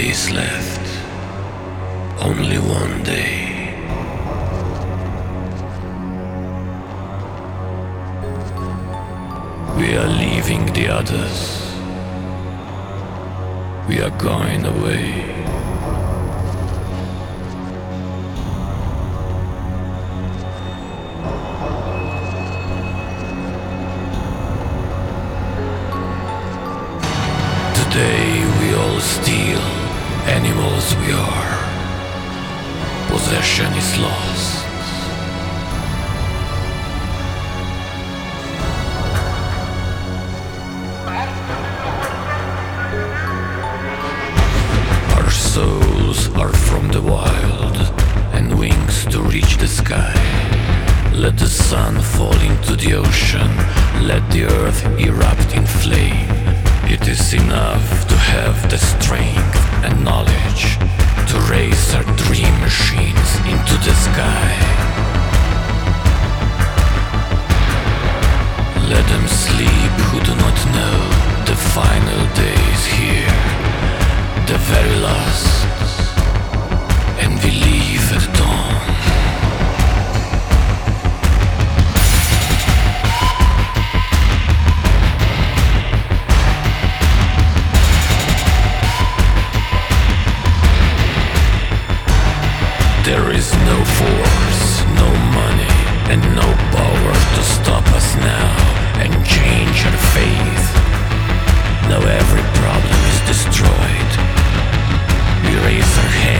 days left, only one day. We are leaving the others. We are going away. Today we all steal, animals we are. Possession is lost. Our souls are from the wild, and wings to reach the sky. Let the sun fall into the ocean, let the earth erupt in flame. It is enough to have the strength and knowledge to raise our dream machines into the sky. Let them sleep who do not know the final days here, the very last, and we leave at dawn. There is no force, no money, and no power to stop us now and change our faith. Now every problem is destroyed. We raise our hands